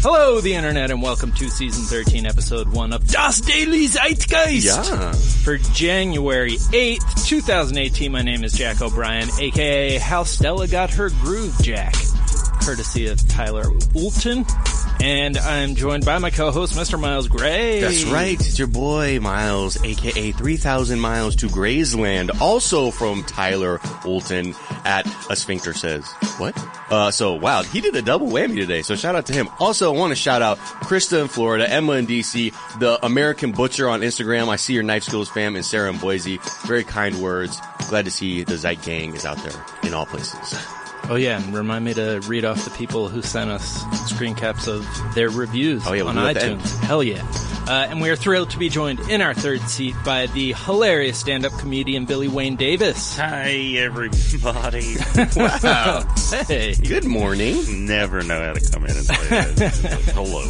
Hello, the internet, and welcome to season 13, episode 1 of Das Daily Zeitgeist. Yeah. For January 8th, 2018, my name is Jack O'Brien, aka How Stella Got Her Groove Jack, courtesy of Tyler Oulton. And I'm joined by my co-host, Mr. Miles Gray. That's right. It's your boy, Miles, aka 3,000 Miles to Graysland. Also from Tyler Oulton at A Sphincter Says. What? So, wow, he did a double whammy today, so shout out to him. Also, I want to shout out Krista in Florida, Emma in DC, the American Butcher on Instagram. I see your Knife Skills fam, and Sarah in Boise. Very kind words. Glad to see the Zeit Gang is out there in all places. Oh yeah, and remind me to read off the people who sent us screen caps of their reviews on iTunes. Hell yeah. And we are thrilled to be joined in our third seat by the hilarious stand-up comedian Billy Wayne Davis. Hi, everybody. Wow. Hey. Good morning. Never know how to come in and say that. Hello.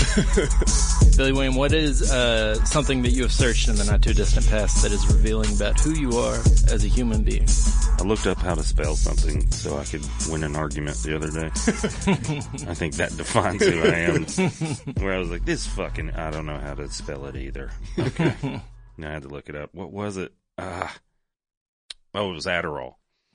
Billy Wayne, what is something that you have searched in the not-too-distant past that is revealing about who you are as a human being? I looked up how to spell something so I could win an argument the other day. I think that defines who I am. Where I was like, I don't know how to spell it either. Okay. And I had to look it up. What was it? It was Adderall.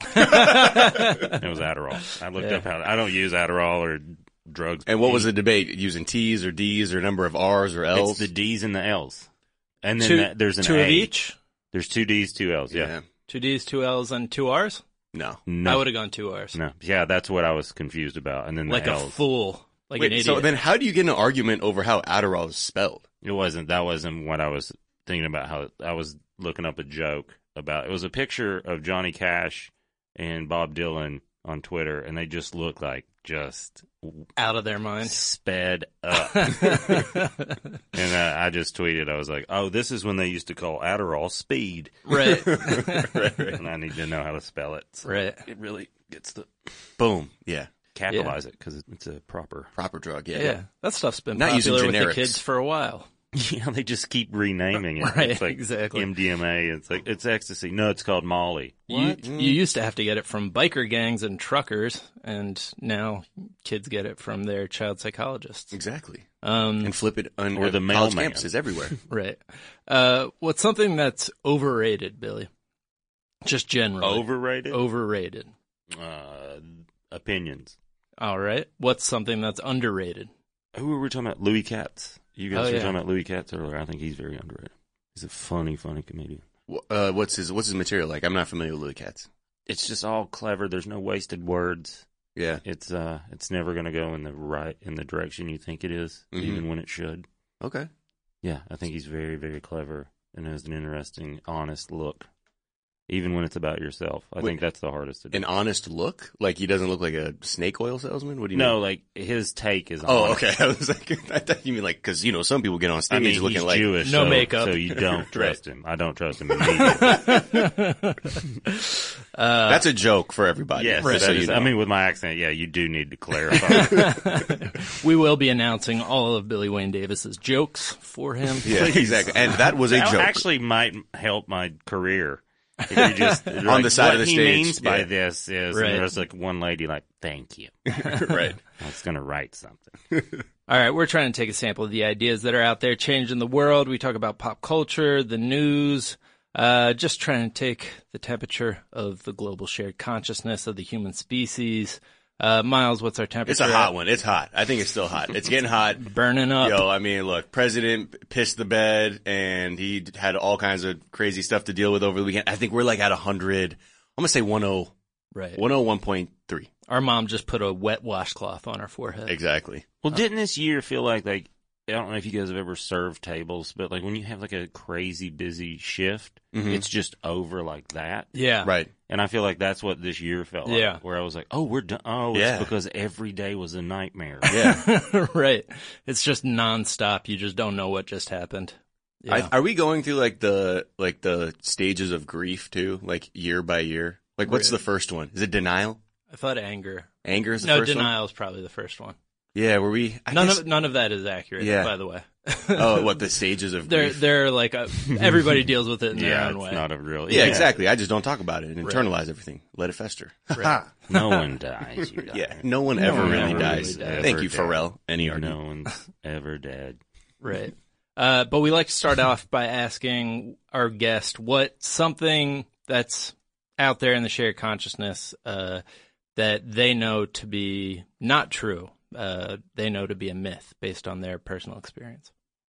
It was Adderall. I looked up I don't use Adderall or drugs. And what was the debate? Using T's or D's or number of R's or L's? It's the D's and the L's. And then there's an two A. of each? There's 2 D's, 2 L's, yeah. 2 D's, 2 L's, and 2 R's? No. I would have gone 2 R's. No. Yeah, that's what I was confused about. And then like the a L's. fool. Like Wait, an idiot. so then how do you get in an argument over how Adderall is spelled? That wasn't what I was thinking about. How I was looking up a joke about. It was a picture of Johnny Cash and Bob Dylan on Twitter, and they just look like just out of their mind, sped up. And I just tweeted, I was like, "Oh, this is when they used to call Adderall speed." Right. Right. And I need to know how to spell it. So right. It really gets the boom. Yeah. Capitalize it because it's a proper drug. Yeah. Yeah. That stuff's been Not popular with using the kids for a while. Yeah, they just keep renaming it. Right, it's like exactly. MDMA. It's like it's ecstasy. No, it's called Molly. You used to have to get it from biker gangs and truckers, and now kids get it from their child psychologists. Exactly. And flip it on or the college mailman. campuses everywhere. Right. What's something that's overrated, Billy? Just generally. Overrated? Overrated. Opinions. All right. What's something that's underrated? Who were we talking about? Louis Katz. You guys were yeah. talking about Louis Katz earlier. I think he's very underrated. He's a funny comedian. What's his material like? I'm not familiar with Louis Katz. It's just all clever. There's no wasted words. Yeah. It's never going to go in the direction you think it is, even when it should. Okay. Yeah, I think he's very, very clever and has an interesting, honest look. Even when it's about yourself. I think that's the hardest to do. An honest look? Like he doesn't look like a snake oil salesman? What do you mean? No, like his take is Oh, honest. okay. I was like, I thought you mean like, because, some people get on stage looking he's like Jewish, no so, makeup. So you don't trust him. I don't trust him immediately. That's a joke for everybody. Yes, Right. So I mean, with my accent, yeah, you do need to clarify. We will be announcing all of Billy Wayne Davis's jokes for him. Yeah, exactly. And that was a That joke. actually might help my career. If you just On the side of the what he stage, means by yeah. this is, Right. and there's like one lady like, "Thank you." Right. I was going to write something. All right, we're trying to take a sample of the ideas that are out there changing the world. We talk about pop culture, the news, just trying to take the temperature of the global shared consciousness of the human species. Miles, what's our temperature? It's a hot one. It's hot. I think it's still hot. It's getting hot. Burning up. Yo, I mean, look, President pissed the bed, and he had all kinds of crazy stuff to deal with over the weekend. I think we're like at 100. I'm going to say 10. Right. 101.3. Our mom just put a wet washcloth on our forehead. Exactly. Well, didn't this year feel like I don't know if you guys have ever served tables, but like when you have like a crazy busy shift, it's just over like that. Yeah. Right. And I feel like that's what this year felt like. Yeah. Where I was like, oh, we're done. Oh, Yeah. it's because every day was a nightmare. Yeah. Right. It's just nonstop. You just don't know what just happened. Yeah. Are we going through like the stages of grief too, like year by year? Like what's the first one? Is it denial? I thought anger. Anger is the No, first one? denial is probably the first one. Yeah, were we? None of that is accurate, Yeah. by the way. Oh, what, the stages of grief? They're like everybody deals with it in their Yeah, own it's way. not a real. Yeah, exactly. I just don't talk about it and internalize everything. Let it fester. Right. No one dies. You die. Yeah, no one ever one really ever dies. really dies. Thank you, Ever Pharrell. NERD. No one's ever dead. Right. But we like to start off by asking our guest what something that's out there in the shared consciousness that they know to be not true, they know to be a myth based on their personal experience.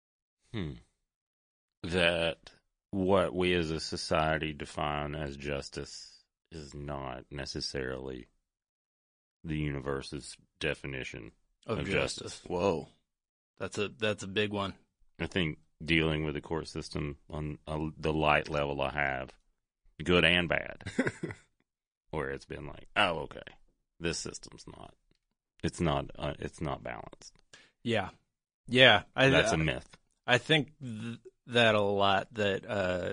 That what we as a society define as justice is not necessarily the universe's definition of justice. Whoa. That's a big one. I think dealing with the court system on the light level I have, good and bad, where it's been like, oh, okay, this system's not. It's not balanced. Yeah. Yeah. That's a myth. I think that a lot, that,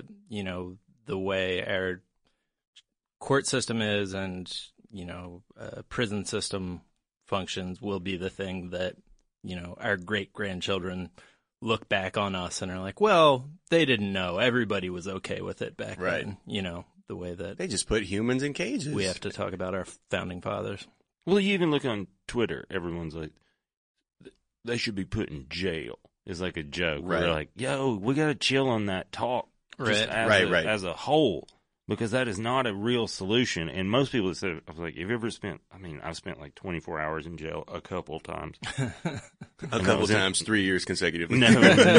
the way our court system is and, prison system functions will be the thing that, our great-grandchildren look back on us and are like, well, they didn't know. Everybody was okay with it back then. The way that They just put humans in cages. we have to talk about our founding fathers. Well, you even look on Twitter, everyone's like, they should be put in jail. It's like a joke. Right. We're like, yo, we got to chill on that talk. Just Right. as a whole, because that is not a real solution. And most people that said, I was like, have you ever spent, I've spent like 24 hours in jail a couple of times. a couple times, 3 years consecutively. No.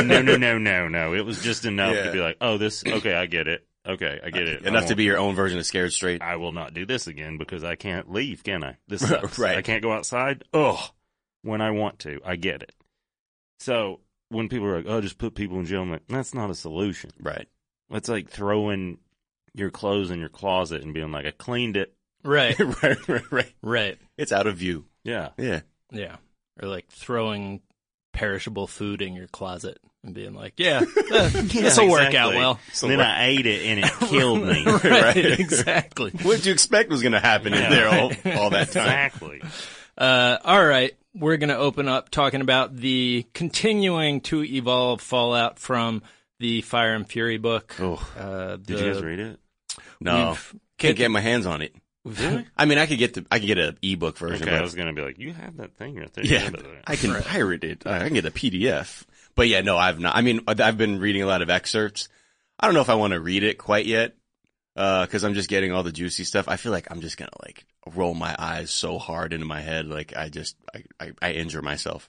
It was just enough to be like, okay, I get it. Okay, I get it. Enough to be your own version of Scared Straight. I will not do this again because I can't leave, can I? This sucks. Right. I can't go outside. Ugh. When I want to. I get it. So when people are like, oh, just put people in jail, I'm like, that's not a solution. Right. It's like throwing your clothes in your closet and being like, I cleaned it. Right. Right. It's out of view. Yeah. Yeah. Or like throwing perishable food in your closet and being like, this will work out well. And then I ate it and it killed me. Right. Exactly. What did you expect was going to happen in there all that time? Exactly. All right. We're going to open up talking about the continuing to evolve fallout from the Fire and Fury book. Oh. Did you guys read it? No. Can't get my hands on it. Really? I mean, I could get an ebook version. Okay, but I was going to be like, you have that thing right there. yeah, I can pirate it. I can get a PDF. But yeah, no, I've not. I mean, I've been reading a lot of excerpts. I don't know if I want to read it quite yet, because I'm just getting all the juicy stuff. I feel like I'm just going to like roll my eyes so hard into my head. Like I injure myself.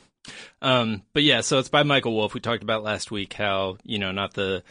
But yeah, so it's by Michael Wolff. We talked about last week how, not the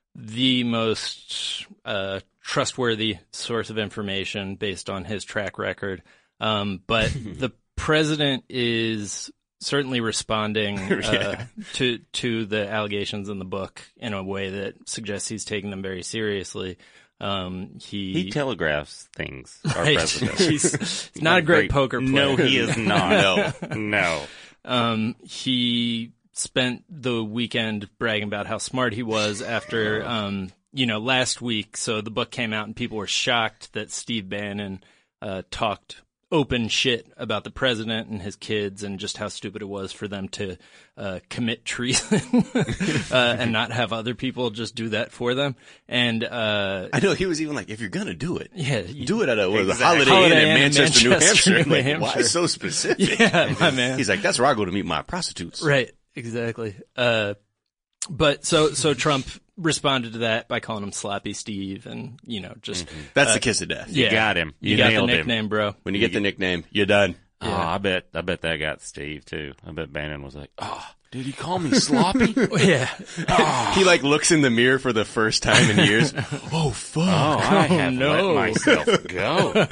most trustworthy source of information based on his track record. But the president is certainly responding to the allegations in the book in a way that suggests he's taking them very seriously. He telegraphs things. Our right. president. He's not a great poker player. No, he is not. No. He spent the weekend bragging about how smart he was after, last week. So the book came out and people were shocked that Steve Bannon talked open shit about the president and his kids and just how stupid it was for them to commit treason and not have other people just do that for them. And I know he was even like, if you're gonna do it, do it at a exactly. Holiday Inn in Manchester, New Hampshire. New Hampshire. Why so specific? Yeah, my man. He's like, that's where I go to meet my prostitutes. Right, exactly. But so Trump responded to that by calling him Sloppy Steve, and just that's the kiss of death. You got him. You got the nailed nickname, him. bro. When you get the nickname, you're done. Oh, I bet that got Steve too. I bet Bannon was like, "Oh, did he call me sloppy?" Yeah. He like looks in the mirror for the first time in years. Oh fuck! Oh, I have let myself go.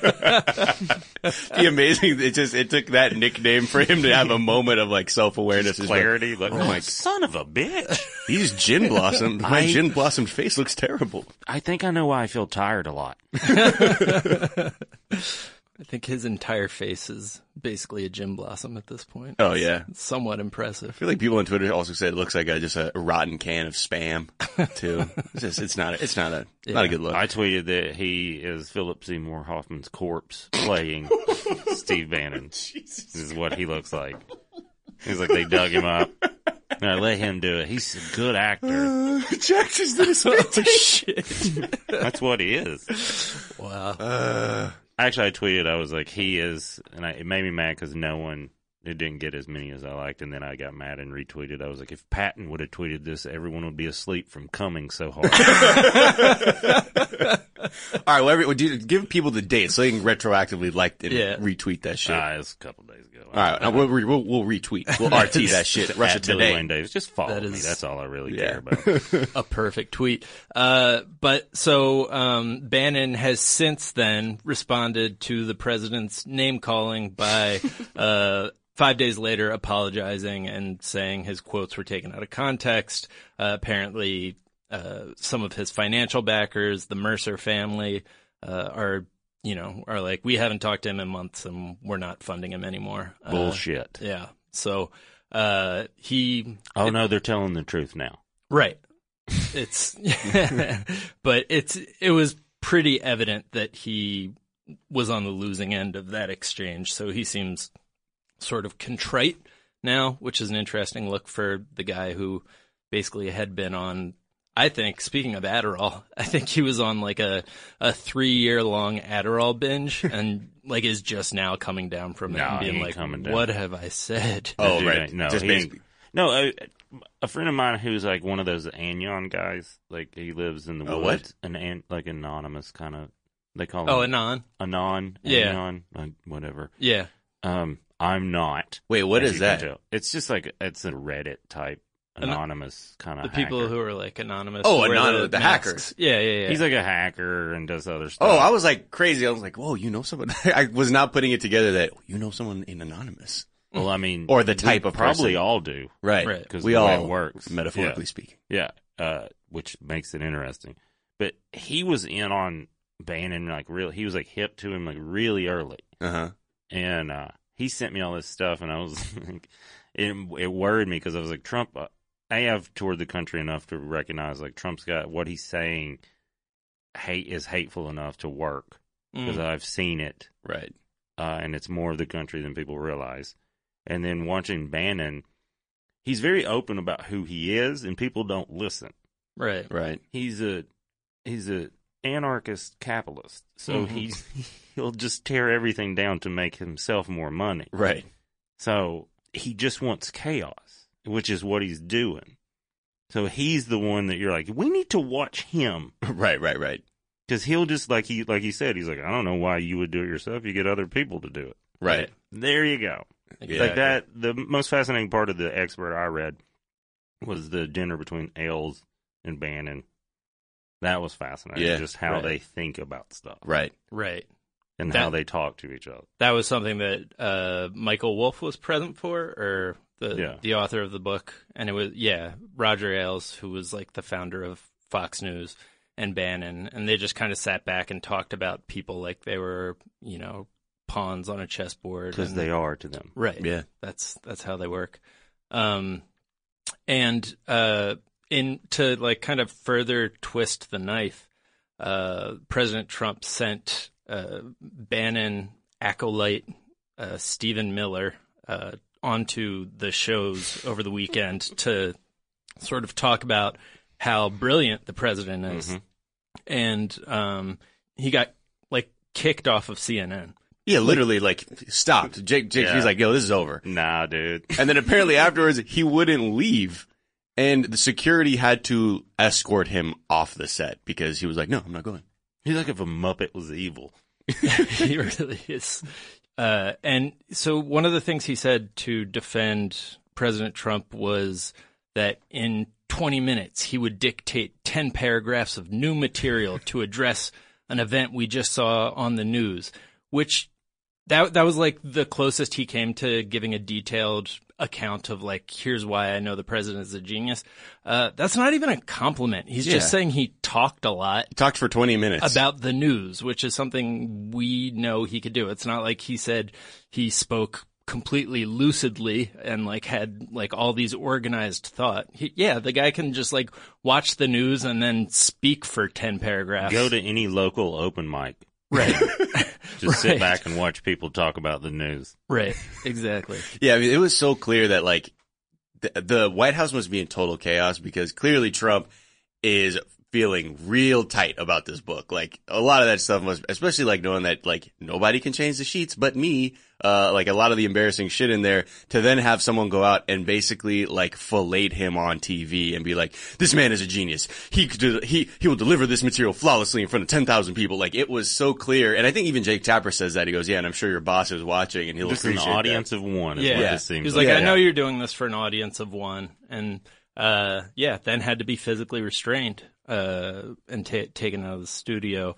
Be amazing. It took that nickname for him to have a moment of like self-awareness, clarity. Like, oh my son of a bitch! He's gin blossomed. My gin blossomed face looks terrible. I think I know why I feel tired a lot. I think his entire face is basically a gin blossom at this point. Oh yeah, it's somewhat impressive. I feel like people on Twitter also said it looks like just a rotten can of Spam too. It's not a good look. I tweeted that he is Philip Seymour Hoffman's corpse playing Steve Bannon. This is what he looks like. He's like they dug him up No, let him do it. He's a good actor. Jack just did a spit take. Shit. That's what he is. Wow. Actually, I tweeted, I was like, he is, and it made me mad because it didn't get as many as I liked, and then I got mad and retweeted. I was like, if Patton would have tweeted this, everyone would be asleep from coming so hard. All right, well, give people the date so they can retroactively like and retweet that shit. It was a couple days ago. All right, we'll retweet. We'll RT that shit. Rush it Billy today. Wayne Davis. Just follow me. That's all I really care about. A perfect tweet. But so Bannon has since then responded to the president's name calling by 5 days later apologizing and saying his quotes were taken out of context. Apparently, some of his financial backers, the Mercer family, are like, we haven't talked to him in months and we're not funding him anymore. Bullshit. Yeah. So no, they're telling the truth now. Right. It's but it was pretty evident that he was on the losing end of that exchange. So he seems sort of contrite now, which is an interesting look for the guy who basically had been on, I think, speaking of Adderall, I think he was on like a 3-year-long Adderall binge and like is just now coming down from it and being like, what have I said? Oh, right. No, just basically. No, a friend of mine who's like one of those Anon guys, like he lives in the woods, like anonymous kind of, they call him. Oh, Anon. Anon. Yeah. Anon, whatever. Yeah. I'm not. Wait, what is that? It's just like, it's a Reddit type. Anonymous kind of the people who are like anonymous. Oh, anonymous, the hackers. Yeah. He's like a hacker and does other stuff. Oh, I was like crazy. I was like, whoa, you know someone? I was not putting it together that you know someone in anonymous. Well, I mean, or the type of probably person. all do, right? Because we the way all it works, metaphorically speaking. Yeah, which makes it interesting. But he was in on Bannon like real. He was like hip to him like really early. And he sent me all this stuff, and I was like, it worried me because I was like, Trump. I have toured the country enough to recognize like Trump's got what he's saying is hateful enough to work because I've seen it. Right. And it's more of the country than people realize. And then watching Bannon, he's very open about who he is and people don't listen. Right. He's a anarchist capitalist. So he'll just tear everything down to make himself more money. Right. So he just wants chaos, which is what he's doing. So he's the one that you're like, we need to watch him. Right. Because he'll just, like he said, he's like, I don't know why you would do it yourself. You get other people to do it. Right. There you go. Yeah. Like that, the most fascinating part of the expert I read was the dinner between Ailes and Bannon. That was fascinating. Yeah, just how they think about stuff. Right. And how they talk to each other. That was something that Michael Wolff was present for, or the author of the book. And it was, Roger Ailes, who was like the founder of Fox News, and Bannon. And they just kind of sat back and talked about people like they were, pawns on a chessboard. Because they are to them. Right. Yeah. That's how they work. To like kind of further twist the knife, President Trump sent Bannon acolyte Stephen Miller onto the shows over the weekend to sort of talk about how brilliant the president is. And he got like kicked off of CNN. Yeah, literally, like, stopped. Jake, he's like, yo, this is over. Nah, dude. And then apparently afterwards, he wouldn't leave. And the security had to escort him off the set because he was like, no, I'm not going. He's like if a Muppet was evil. He really is. And so one of the things he said to defend President Trump was that in 20 minutes, he would dictate 10 paragraphs of new material to address an event we just saw on the news, which that was like the closest he came to giving a detailed account of like, here's why I know the president is a genius. That's not even a compliment. He's just saying he talked a lot. He talked for 20 minutes. About the news, which is something we know he could do. It's not like he said he spoke completely lucidly and like had like all these organized thought. The guy can just like watch the news and then speak for 10 paragraphs. Go to any local open mic. Right. Just sit back and watch people talk about the news. Right. Exactly. Yeah, I mean, it was so clear that like the White House must be in total chaos because clearly Trump is feeling real tight about this book. Like a lot of that stuff must, especially like knowing that like nobody can change the sheets but me, like a lot of the embarrassing shit in there, to then have someone go out and basically like fillet him on TV and be like, this man is a genius. He will deliver this material flawlessly in front of 10,000 people. Like it was so clear. And I think even Jake Tapper says that. He goes, yeah, and I'm sure your boss is watching and he'll Just an appreciate audience that. of one is Yeah. what Yeah. this seems He's like. like, I know you're doing this for an audience of one. And, then had to be physically restrained, and taken out of the studio.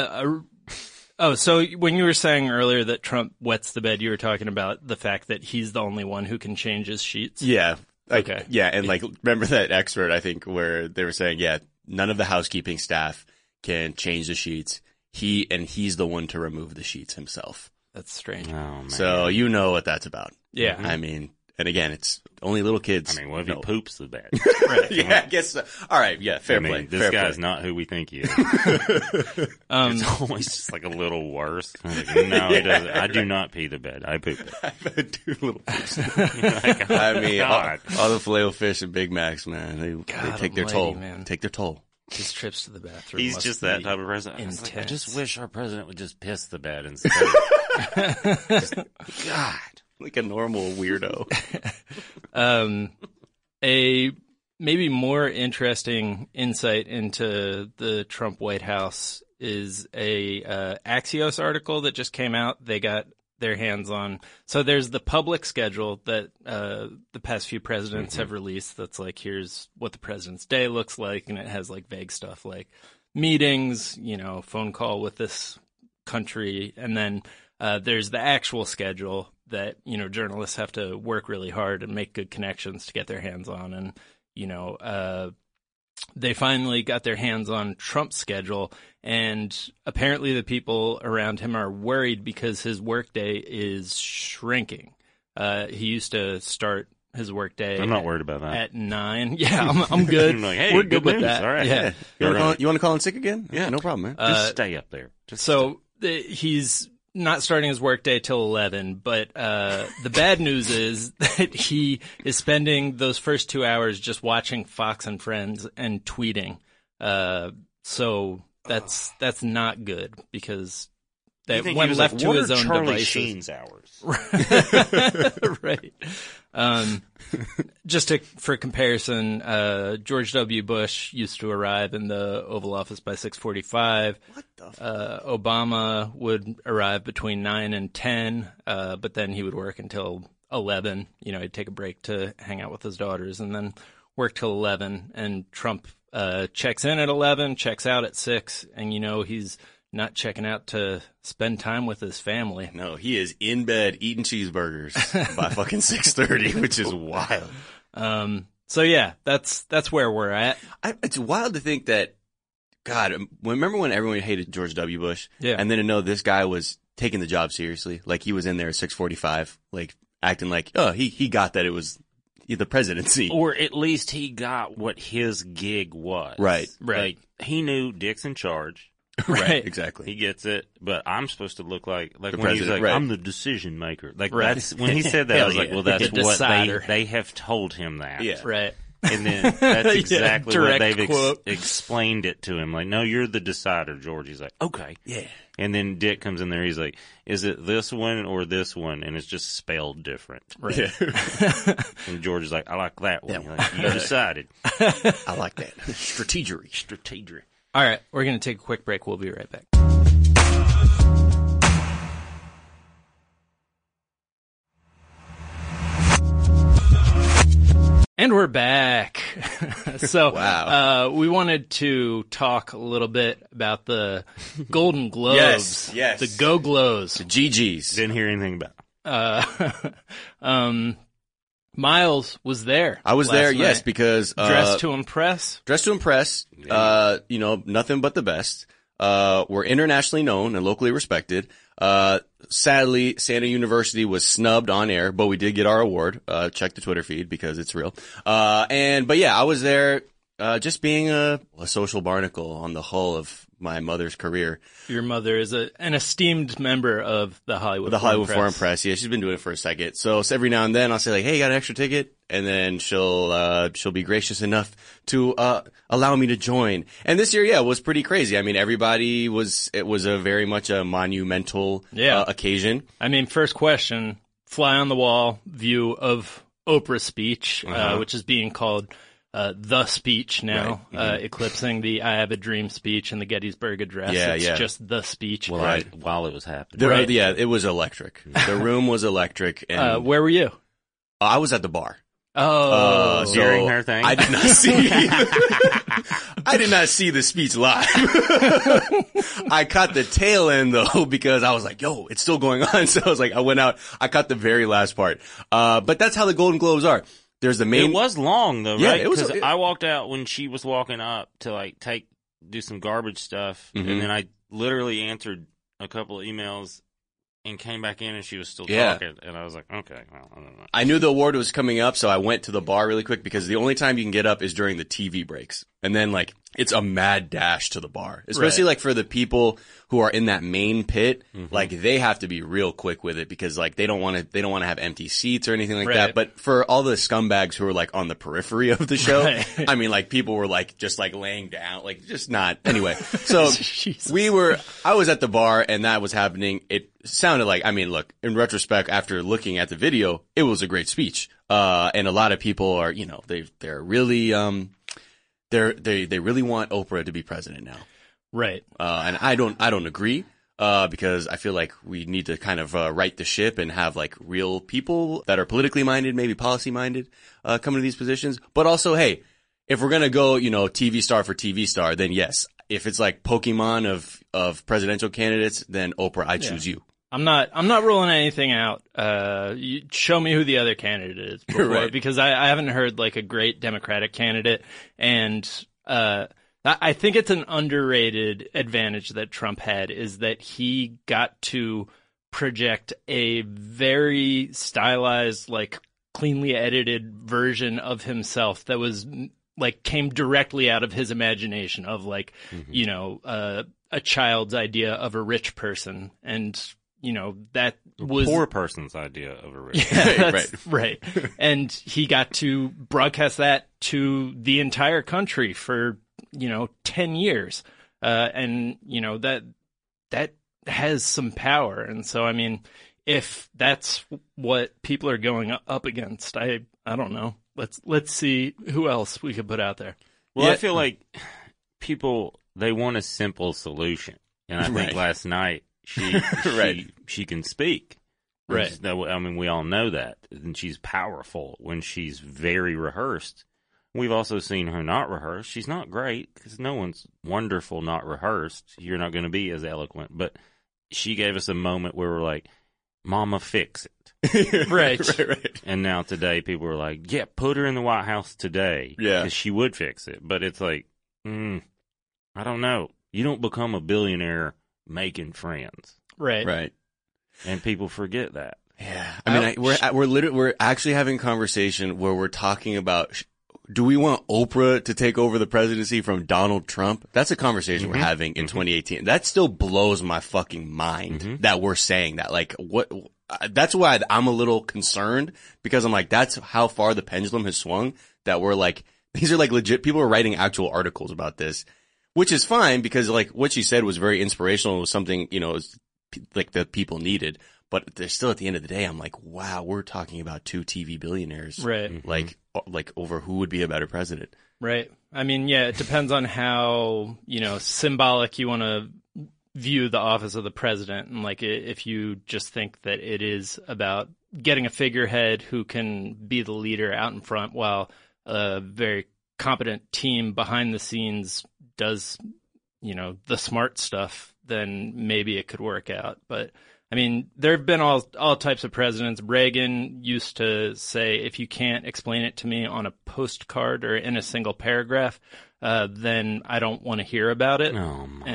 So when you were saying earlier that Trump wets the bed, you were talking about the fact that he's the only one who can change his sheets? Yeah. Like, Okay. Yeah. And like, remember that expert, I think, where they were saying, yeah, none of the housekeeping staff can change the sheets. He's the one to remove the sheets himself. That's strange. Oh, man. So you know what that's about. Yeah. I mean, and again, it's only little kids. I mean, what if he know. poops the bed? Right. Yeah, I guess so. All right. Yeah. Fair I mean, play. this fair guy's play. not who we think he is. It's always just like a little worse. Like, no, he doesn't. I do not pee the bed. I poop it. Two little poops. Like, oh, I mean, God. all the Filet-O-Fish and Big Macs, man, they God take their almighty, toll. man. Take their toll. His trips to the bathroom. He's must just that be type of president. I was like, I intense. just wish our president would just piss the bed instead. God. Like a normal weirdo. A maybe more interesting insight into the Trump White House is a Axios article that just came out. They got their hands on. So there's the public schedule that the past few presidents have released. That's like, here's what the president's day looks like, and it has like vague stuff like meetings, phone call with this country, and then there's the actual schedule that, journalists have to work really hard and make good connections to get their hands on. And, they finally got their hands on Trump's schedule, and apparently the people around him are worried because his workday is shrinking. He used to start his workday. I'm not worried about that. At 9. Yeah, I'm good. I'm like, hey, we're good with news. that. All right. Yeah. You want to call in sick again? Yeah, no problem, man. Just stay up there. Just So he's not starting his workday till 11, but the bad news is that he is spending those first 2 hours just watching Fox and Friends and tweeting. So that's not good because that think when he was left like, to what his are own Charlie devices. Sheen's hours. Right. For comparison, George W. Bush used to arrive in the Oval Office by 6:45. What the Obama would arrive between 9 and 10, but then he would work until 11. He'd take a break to hang out with his daughters and then work till 11. And Trump checks in at 11, checks out at 6, and he's not checking out to spend time with his family. No, he is in bed eating cheeseburgers by fucking 6:30, which is wild. So yeah, that's where we're at. It's wild to think that, God, remember when everyone hated George W. Bush? Yeah. And then to know this guy was taking the job seriously. Like he was in there at 6:45, like acting like, oh, he got that it was the presidency. Or at least he got what his gig was. Right. Like, he knew Dick's in charge. Right. Exactly. He gets it, but I'm supposed to look like The when he's president, like, right. I'm the decision maker. Like Right. that's when he said that, I Hell was like, yeah. well, that's The what decider. they have told him that. Yeah. Right. And then that's exactly what direct they've quote. explained it to him. Like, no, you're the decider, George. He's like, okay. Yeah. And then Dick comes in there. He's like, is it this one or this one? And it's just spelled different. Right. Yeah. And George is like, I like that one. He's like, you decided. I like that. Strategery. Strategery. All right, we're going to take a quick break. We'll be right back. And we're back. So, Wow. we wanted to talk a little bit about the Golden Globes. Yes. The Go Glows. GG's. Didn't hear anything about it. Miles was there. I was last there, night. yes, because Dressed to impress. Dressed to Impress, nothing but the best. We're internationally known and locally respected. Sadly, Santa University was snubbed on air, but we did get our award. Check the Twitter feed because it's real. But yeah, I was there, just being a social barnacle on the hull of my mother's career. Your mother is an esteemed member of the Hollywood The Hollywood Foreign Press. Yeah, she's been doing it for a second. So every now and then I'll say like, hey, you got an extra ticket? and then she'll be gracious enough to allow me to join. And this year, yeah, was pretty crazy. I mean, it was a very much a monumental occasion. I mean, first question, fly on the wall view of Oprah's speech, which is being called the speech now, eclipsing the I Have a Dream speech and the Gettysburg Address. It's just the speech. Well, while it was happening. Yeah, it was electric. The room was electric. And where were you? I was at the bar. Oh, during her thing? I did not see. I did not see the speech live. I caught the tail end though because I was like, "Yo, it's still going on." So I was like, I went out. I caught the very last part. But that's how the Golden Globes are. There's the main. It was long though, Yeah, right? it was. Because I walked out when she was walking up to like do some garbage stuff, and then I literally answered a couple of emails. And came back in and she was still talking. And I was like, okay, well, I don't know. I knew the award was coming up, so I went to the bar really quick because the only time you can get up is during the TV breaks. And then like, it's a mad dash to the bar. Especially like for the people who are in that main pit, like they have to be real quick with it because like they don't want to have empty seats or anything like that. But for all the scumbags who are like on the periphery of the show, I mean like people were like just like laying down, like just not. Anyway, so I was at the bar and that was happening. It sounded like, I mean, look, in retrospect, after looking at the video, it was a great speech. And a lot of people are, you know, they're really, they really want Oprah to be president now. Right. And I don't agree, because I feel like we need to kind of, right the ship and have like real people that are politically minded, maybe policy minded, come to these positions. But also, hey, if we're going to go, you know, TV star for TV star, then yes. If it's like Pokemon of presidential candidates, then Oprah, I choose you. I'm not ruling anything out. You show me who the other candidate is before, because I haven't heard like a great Democratic candidate. And, I think it's an underrated advantage that Trump had is that he got to project a very stylized, like cleanly edited version of himself that was like came directly out of his imagination of like, you know, a child's idea of a rich person. And, you know, that was a poor person's idea of a rich person. Right. And he got to broadcast that to the entire country for, you know, 10 years. And, you know, that has some power. And so, I mean, if that's what people are going up against, I don't know. Let's see who else we could put out there. Well, I feel like people, they want a simple solution. And I think last night she can speak. Right. I mean, we all know that. And she's powerful when she's very rehearsed. We've also seen her not rehearsed. She's not great because no one's wonderful not rehearsed. You're not going to be as eloquent. But she gave us a moment where we're like, Mama, fix it. Right. And now today people are like, yeah, put her in the White House today. Yeah. Because she would fix it. But it's like, I don't know. You don't become a billionaire making friends. Right. And people forget that. Yeah. I mean, we're actually having a conversation where we're talking about, do we want Oprah to take over the presidency from Donald Trump? That's a conversation we're having in 2018. That still blows my fucking mind that we're saying that. Like, what? That's why I'm a little concerned because I'm like, that's how far the pendulum has swung. That we're like, these are like legit. People are writing actual articles about this, which is fine because like what she said was very inspirational. It was something, you know, like that people needed. But they're still at the end of the day, I'm like, wow, we're talking about two TV billionaires. Right. Like over who would be a better president. Right. I mean, yeah, it depends on how, you know, symbolic you want to view the office of the president. And like, if you just think that it is about getting a figurehead who can be the leader out in front while a very competent team behind the scenes does, you know, the smart stuff, then maybe it could work out. But I mean, there have been all types of presidents. Reagan used to say, if you can't explain it to me on a postcard or in a single paragraph, then I don't want to hear about it. Oh my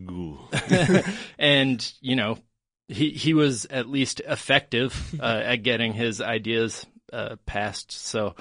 and, you know, he was at least effective at getting his ideas passed. So,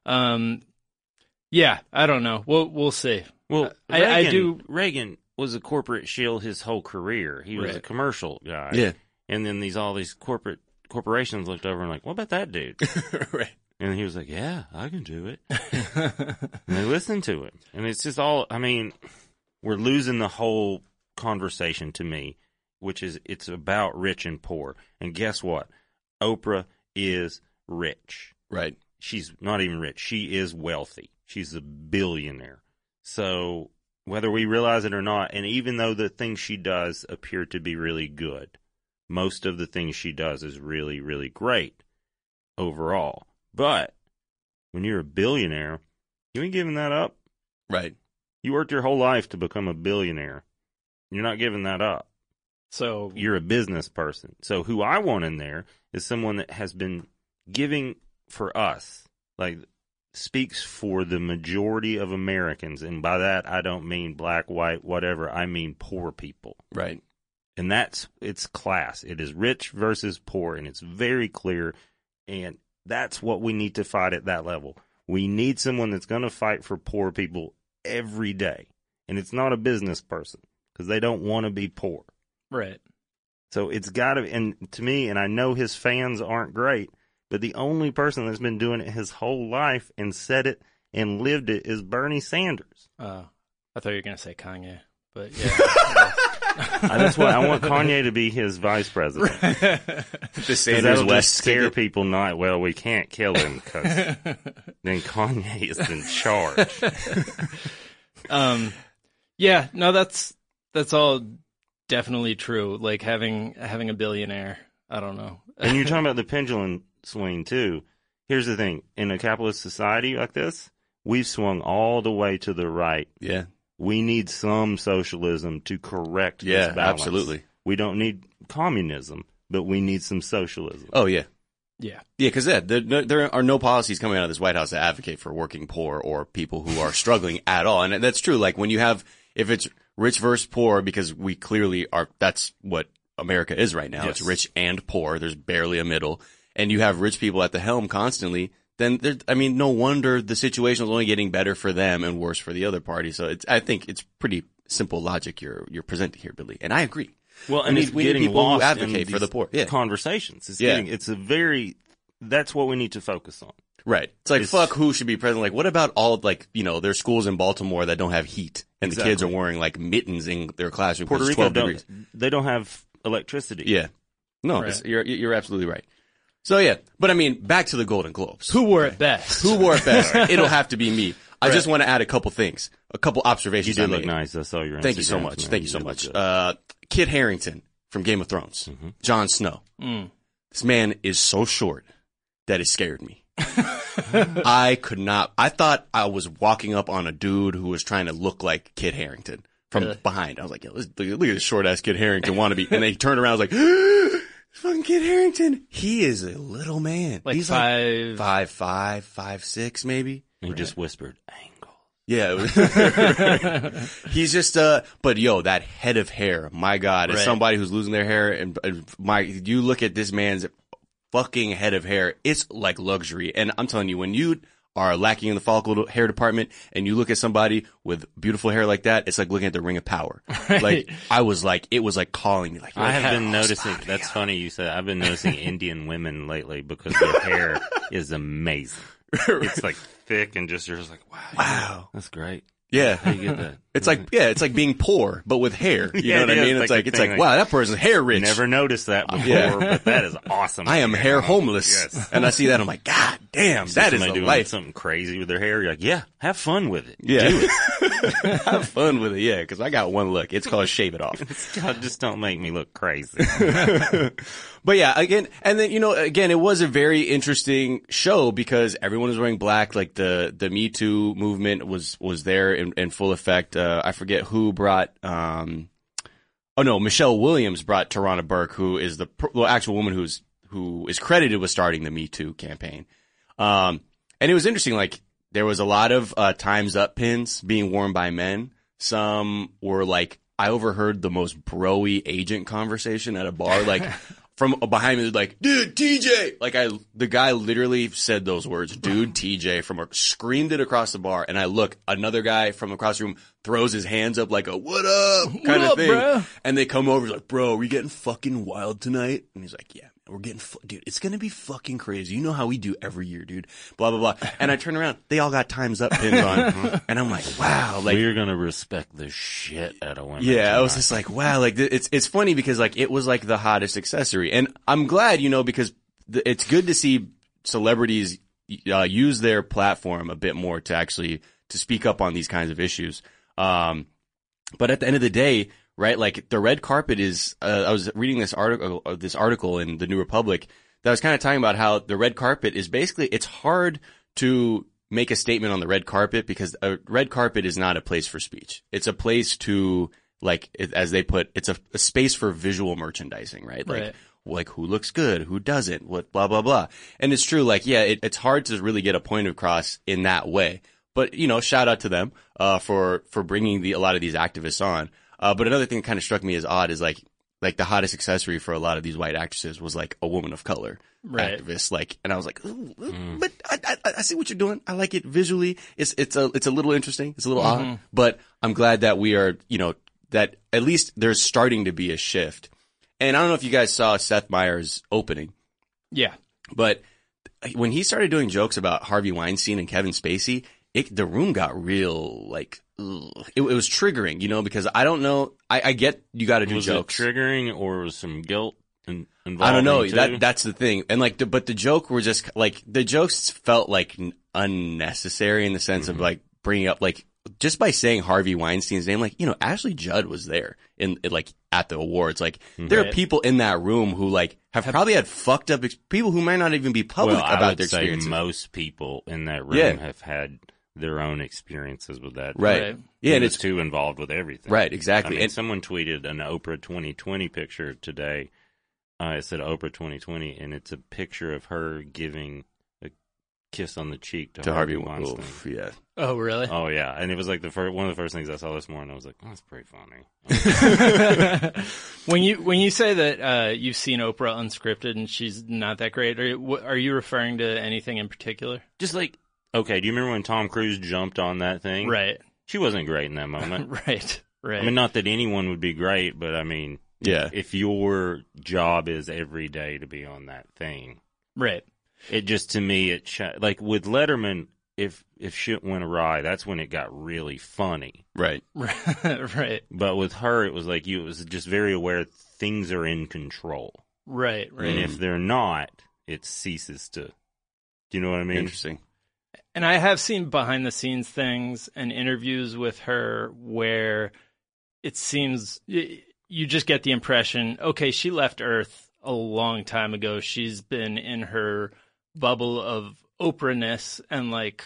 yeah, I don't know. We'll see. Well, Reagan was a corporate shill his whole career. He was a commercial guy. Yeah. And then all these corporations looked over and like, what about that dude? Right. And he was like, yeah, I can do it. And they listened to it. And it's just all, I mean, we're losing the whole conversation to me, which is it's about rich and poor. And guess what? Oprah is rich. Right. She's not even rich. She is wealthy. She's a billionaire. So whether we realize it or not, and even though the things she does appear to be really good, most of the things she does is really, really great overall. But when you're a billionaire, you ain't giving that up. Right. You worked your whole life to become a billionaire. You're not giving that up. So You're a business person. So who I want in there is someone that has been giving for us, like speaks for the majority of Americans. And by that, I don't mean black, white, whatever. I mean poor people. Right. And it's class. It is rich versus poor, and it's very clear. And that's what we need to fight at that level. We need someone that's going to fight for poor people every day. And it's not a business person because they don't want to be poor. right. So it's got to, and to me, and I know his fans aren't great, but the only person that's been doing it his whole life and said it and lived it is Bernie Sanders. I thought you were going to say Kanye, but yeah. That's why I want Kanye to be his vice president. The Sanders That'll West just scare ticket. people. Not well, we can't kill him because then Kanye is in charge. Yeah, no, that's all definitely true. Like having a billionaire, I don't know. And you're talking about the pendulum swing too. Here's the thing: in a capitalist society like this, we've swung all the way to the right. Yeah. We need some socialism to correct Yeah, this balance. absolutely. We don't need communism, but we need some socialism. Oh, yeah. Yeah. Yeah, because there are no policies coming out of this White House that advocate for working poor or people who are struggling at all. And that's true. Like when you have, if it's rich versus poor, because we clearly are, that's what America is right now. Yes. It's rich and poor. There's barely a middle. And you have rich people at the helm constantly. Then no wonder the situation is only getting better for them and worse for the other party. So I think it's pretty simple logic you're presenting here, Billy. And I agree. Well, We and need- it's we need getting people who lost advocate in for the these poor. Yeah. conversations. Yeah. That's what we need to focus on. Right. It's like, fuck who should be president. Like, what about all, like, there's schools in Baltimore that don't have heat and the kids are wearing, like, mittens in their classroom Puerto because it's Rico 12 degrees. they don't have electricity. Yeah. No, Right. you're absolutely right. So, yeah. But, I mean, back to the Golden Globes. Who wore it best? Who wore it best? It'll have to be me. I just want to add a couple things, a couple You observations. did I look made. nice. I saw your Thank you so Instagrams, much. man. Thank you so did look much. good. Kit Harington from Game of Thrones. Mm-hmm. Jon Snow. This man is so short that it scared me. I could not. I thought I was walking up on a dude who was trying to look like Kit Harington from behind. I was like, yo, look at this short ass Kit Harington wannabe. And they turned around. I was like, fucking Kit Harington. He is a little man. Like He's five. like 5'5", 5'6", maybe. And he just whispered, angle. Yeah. He's just, but yo, that head of hair, my God, as Right. somebody who's losing their hair and you look at this man's fucking head of hair, it's like luxury. And I'm telling you, when you are lacking in the follicle hair department and you look at somebody with beautiful hair like that, it's like looking at the Ring of Power. Right. Like, it was like calling me. Like, I have been oh, noticing, stop. that's funny you said, I've been noticing Indian women lately because their hair is amazing. It's like thick and just, you're just like, wow. That's great. Yeah. How do you get that? It's like being poor, but with hair. You Yeah, know what it I is. mean? Like It's like, the it's thing, like, like, wow, that person's hair rich. Never noticed that before, Yeah. but that is awesome. I am hair homeless. Yes. And I see that, I'm like, God damn, that is Somebody the doing life. something crazy with their hair. You're like, yeah, have fun with it. Yeah. Do it. Have fun with it, yeah, because I got one look. It's called shave it off. God, just don't make me look crazy. But yeah, again, and then, again, it was a very interesting show because everyone was wearing black. Like the Me Too movement was there in full effect. I forget who brought, Michelle Williams brought Tarana Burke, who is the actual woman who is credited with starting the Me Too campaign. And it was interesting, like, there was a lot of Time's Up pins being worn by men. Some were like, I overheard the most bro-y agent conversation at a bar, like, from behind me, like, dude, TJ! Like, the guy literally said those words, dude, TJ, screamed it across the bar, and I look, another guy from across the room throws his hands up like a, what up? kind of up, thing. bro? And they come over, like, bro, are we getting fucking wild tonight? And he's like, yeah. We're getting, dude, it's going to be fucking crazy. You know how we do every year, dude. Blah, blah, blah. And I turn around. They all got Time's Up pins on. And I'm like, wow. Like, we're going to respect the shit out of women. Yeah, tonight. I was just like, wow. Like, it's funny because, like, it was, like, the hottest accessory. And I'm glad, you know, because it's good to see celebrities use their platform a bit more to actually to speak up on these kinds of issues. But at the end of the day, right, like the red carpet is. I was reading this article in the New Republic that was kind of talking about how the red carpet is basically it's hard to make a statement on the red carpet because a red carpet is not a place for speech. It's a place to like as they put, it's a space for visual merchandising, right? Like. Right. Like who looks good, who doesn't, what, blah, blah, blah. And it's true, like, yeah, it's hard to really get a point across in that way. But, you know, shout out to them, for bringing a lot of these activists on. But another thing that kind of struck me as odd is like the hottest accessory for a lot of these white actresses was like a woman of color activist. Like, and I was like, ooh, but I see what you're doing. I like it visually. It's a little interesting. It's a little odd, but I'm glad that we are, you know, that at least there's starting to be a shift. And I don't know if you guys saw Seth Meyers' opening. Yeah. But when he started doing jokes about Harvey Weinstein and Kevin Spacey, the room got real, like, ugh. It was triggering, you know, because I don't know. I get you got to do jokes. Was it triggering or was some guilt involved? I don't know. Too? That's the thing. And like, but the joke were just like, the jokes felt like unnecessary in the sense of like bringing up like, just by saying Harvey Weinstein's name, like, you know, Ashley Judd was there like at the awards. Like, there are people in that room who like have probably had fucked up people who might not even be public about their experiences. Most people in that room have had their own experiences with that. Right. Yeah. And it's too involved with everything. Right. Exactly. I mean, someone tweeted an Oprah 2020 picture today. It said Oprah 2020 and it's a picture of her giving a kiss on the cheek to Harvey Weinstein. Oof, yeah. Oh, really? Oh, yeah. And it was like one of the first things I saw this morning. I was like, oh, that's pretty funny. When you say that you've seen Oprah unscripted and she's not that great, are you referring to anything in particular? Just like, okay, do you remember when Tom Cruise jumped on that thing? Right. She wasn't great in that moment. Right. I mean, not that anyone would be great, but I mean, if your job is every day to be on that thing. Right. It just, to me, like with Letterman, if shit went awry, that's when it got really funny. Right. Right. But with her, it was like it was just very aware things are in control. Right. And if they're not, it ceases to. Do you know what I mean? Interesting. And I have seen behind the scenes things and interviews with her where it seems you just get the impression, okay, she left Earth a long time ago. She's been in her bubble of Oprah-ness and like,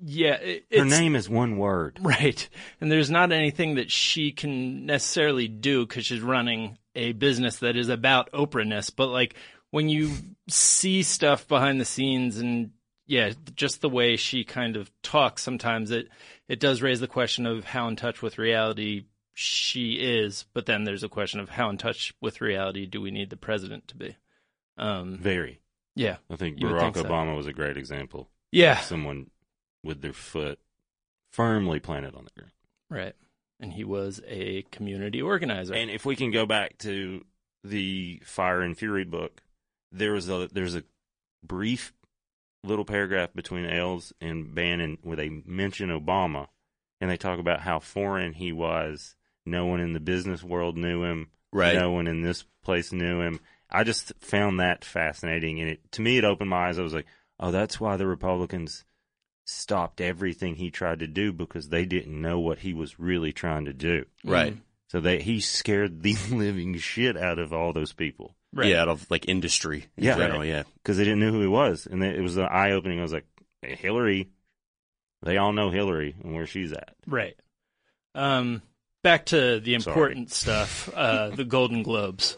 her name is one word. Right. And there's not anything that she can necessarily do because she's running a business that is about Oprah-ness. But like when you see stuff behind the scenes and just the way she kind of talks, sometimes it does raise the question of how in touch with reality she is. But then there's a question of how in touch with reality do we need the president to be? Very. Yeah. I think Barack Obama was a great example. Yeah. Someone with their foot firmly planted on the ground. Right. And he was a community organizer. And if we can go back to the Fire and Fury book, there's a brief little paragraph between Ailes and Bannon where they mention Obama and they talk about how foreign he was. No one in the business world knew him. Right. No one in this place knew him. I just found that fascinating, and to me, it opened my eyes. I was like, oh, that's why the Republicans stopped everything he tried to do, because they didn't know what he was really trying to do. Right. So he scared the living shit out of all those people. Right. Yeah, out of like industry in general, because they didn't know who he was. And it was eye-opening. I was like, hey, Hillary, they all know Hillary and where she's at. Right. Back to the important stuff, the Golden Globes.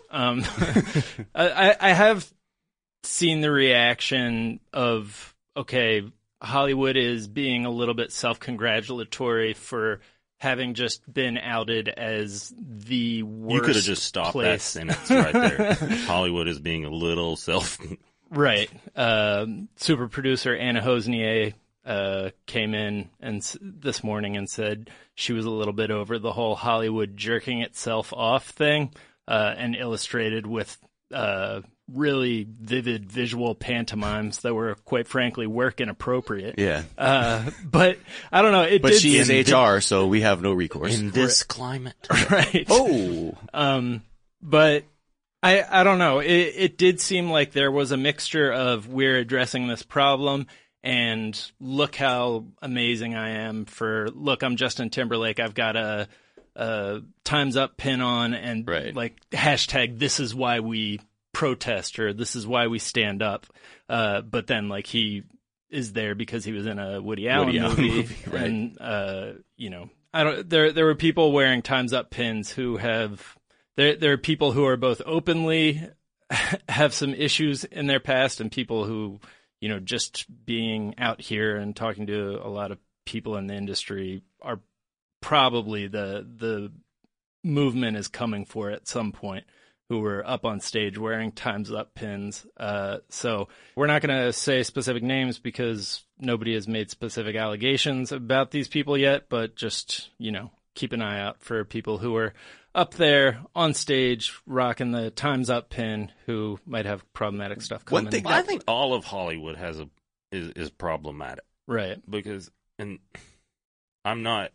I have seen the reaction of, okay, Hollywood is being a little bit self-congratulatory for having just been outed as the worst. You could have just stopped that sentence right there. Hollywood is being a little Right. Super producer Anna Hosnier came in this morning and said she was a little bit over the whole Hollywood jerking itself off thing, and illustrated with really vivid visual pantomimes that were, quite frankly, work inappropriate. Yeah. But I don't know. But she is HR, so we have no recourse. In this climate. Right. Oh. But I don't know. It did seem like there was a mixture of we're addressing this problem and look how amazing I am look, I'm Justin Timberlake. I've got a Time's Up pin on and like hashtag this is why we protest or this is why we stand up. But then like he is there because he was in a Woody Allen movie. Right. And, you know, there were people wearing Time's Up pins who have, there are people who are both openly have some issues in their past and people who, you know, just being out here and talking to a lot of people in the industry are probably the movement is coming for at some point, who were up on stage wearing Time's Up pins. So we're not going to say specific names because nobody has made specific allegations about these people yet, but just, you know, keep an eye out for people who are up there on stage rocking the Time's Up pin who might have problematic stuff coming. One thing I think all of Hollywood is problematic. Right. Because, and I'm not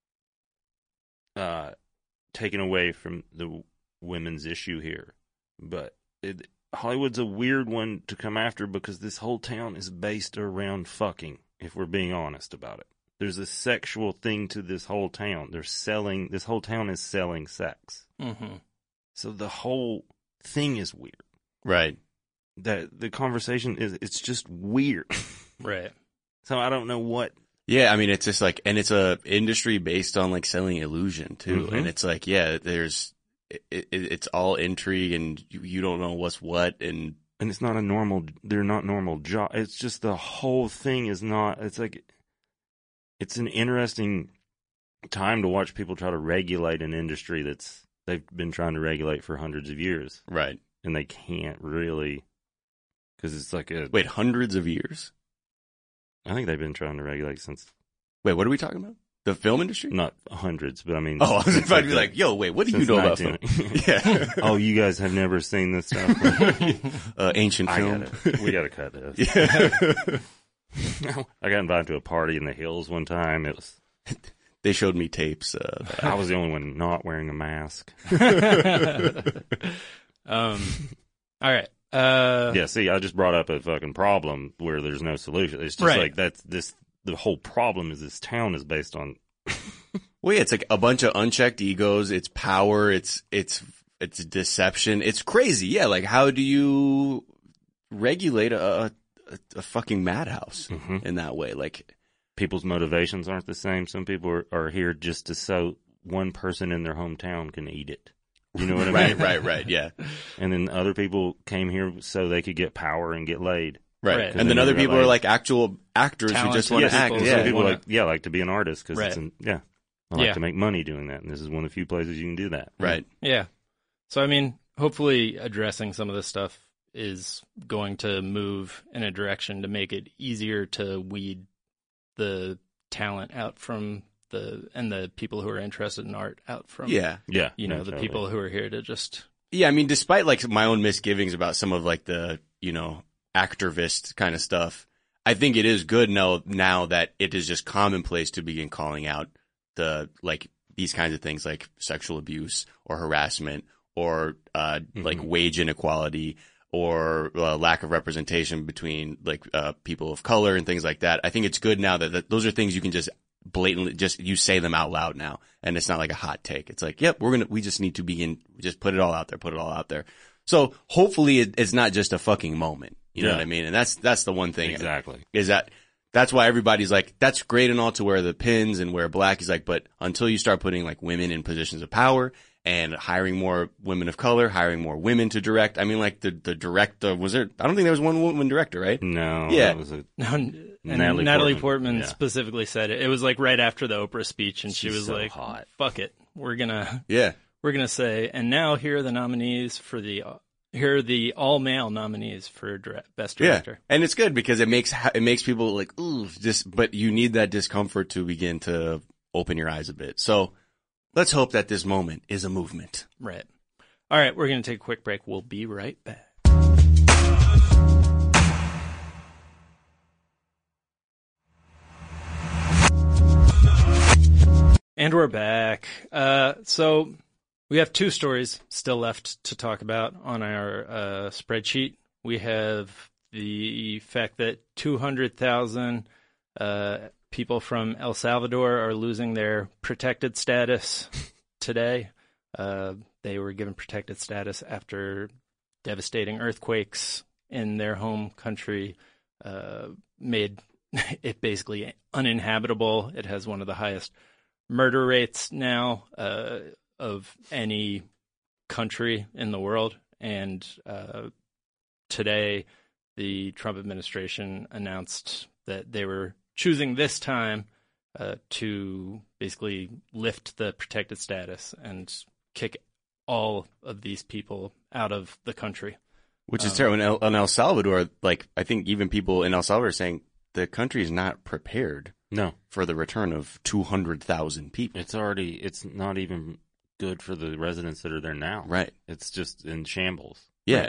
taken away from the women's issue here, but Hollywood's a weird one to come after because this whole town is based around fucking, if we're being honest about it. There's a sexual thing to this whole town. This whole town is selling sex. Mm-hmm. So the whole thing is weird. Right. The conversation it's just weird. Right. So I don't know what. Yeah, I mean, it's just like, and it's a industry based on like selling illusion too. Mm-hmm. And it's like, yeah, it's all intrigue and you don't know what's what. And it's not they're not normal job. It's just the whole thing is not, it's like, it's an interesting time to watch people try to regulate an industry they've been trying to regulate for hundreds of years. Right. And they can't really, because it's like Wait, hundreds of years? I think they've been trying to regulate since. Wait, what are we talking about? The film industry? Not hundreds, but I mean. Oh, I was about to be like, yo, wait, what do you know about film? Yeah. Oh, you guys have never seen this stuff? Ancient film. We gotta cut this. Yeah. I got invited to a party in the hills one time. They showed me tapes. I was the only one not wearing a mask. All right. Yeah, see, I just brought up a fucking problem where there's no solution. It's just like the whole problem is this town is based on. Well, yeah, it's like a bunch of unchecked egos. It's power. It's deception. It's crazy. Yeah, like how do you regulate a fucking madhouse in that way? Like people's motivations aren't the same. Some people are here just so one person in their hometown can eat it. You know what I mean? Right, yeah. And then other people came here so they could get power and get laid. Right. And then other people are like actual actors who just want to act. Yeah. Some people like to be an artist because I like Yeah. to make money doing that. And this is one of the few places you can do that. Right. Yeah. So, I mean, hopefully addressing some of this stuff is going to move in a direction to make it easier to weed the talent out from the people who are interested in art out from, the people who are here to just. Yeah. I mean, despite like my own misgivings about some of like the, activist kind of stuff, I think it is good now that it is just commonplace to begin calling out these kinds of things like sexual abuse or harassment or like wage inequality or lack of representation between people of color and things like that. I think it's good now that those are things you can just blatantly you say them out loud now, and it's not like a hot take. It's like, yep, we just need to begin, just put it all out there. So hopefully it's not just a fucking moment. You know what I mean? And that's the one thing. Exactly. Is that's why everybody's like, that's great and all to wear the pins and wear black. He's like, but until you start putting like women in positions of power and hiring more women of color, hiring more women to direct. I mean, like the director, I don't think there was one woman director, right? No. Yeah. That was Natalie Portman specifically said it. It was like right after the Oprah speech, and she was so like, hot. fuck it. We're gonna say, and now here are the nominees for here are the all-male nominees for Best Director. Yeah, and it's good because it makes people like, ooh, but you need that discomfort to begin to open your eyes a bit. So let's hope that this moment is a movement. Right. All right, we're going to take a quick break. We'll be right back. And we're back. So we have 2 stories still left to talk about on our spreadsheet. We have the fact that 200,000 people from El Salvador are losing their protected status today. They were given protected status after devastating earthquakes in their home country made it basically uninhabitable. It has one of the highest murder rates now of any country in the world. And today, the Trump administration announced that they were choosing this time to basically lift the protected status and kick all of these people out of the country. Which is terrible. In El Salvador, like, I think even people in El Salvador are saying the country is not prepared for the return of 200,000 people. It's not even good for the residents that are there now. Right. It's just in shambles. Yeah.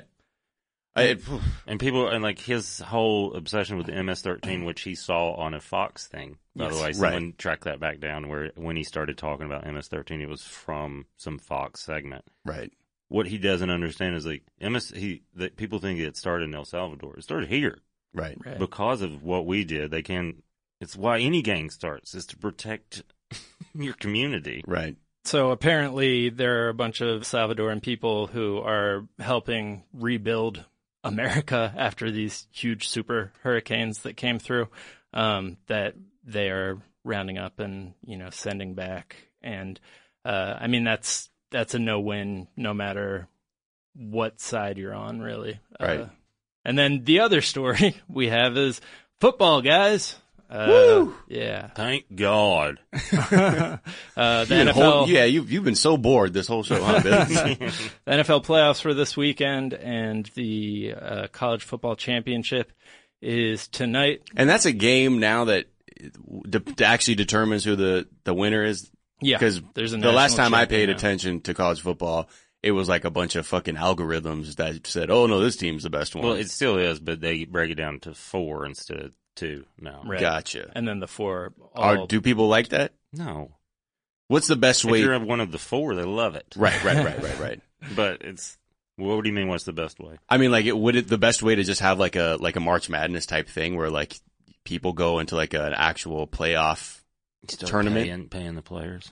And people, and like his whole obsession with the MS-13, which he saw on a Fox thing, by the way. Someone tracked that back down where when he started talking about MS-13, it was from some Fox segment. Right. What he doesn't understand is like that people think it started in El Salvador. It started here. Right. Because of what we did, it's why any gang starts, is to protect your community. Right. So apparently there are a bunch of Salvadoran people who are helping rebuild America after these huge super hurricanes that came through, that they are rounding up and, sending back. And, I mean, that's a no-win no matter what side you're on, really. Right. And then the other story we have is football, guys. Woo! Yeah. Thank God. The NFL. You've been so bored this whole show, huh, Bill? The NFL playoffs for this weekend, and the college football championship is tonight. And that's a game now that actually determines who the winner is. Yeah. Because the last time I paid attention to college football, it was like a bunch of fucking algorithms that said, "Oh no, this team's the best one." Well, it still is, but they break it down to 4 instead of 2 now. Right. Gotcha. And then the 4. Do people like that? No. What's the best way? If you're one of the 4, they love it. Right. But what do you mean? What's the best way? I mean, like, the best way to just have like a March Madness type thing where like people go into like an actual playoff tournament, paying the players.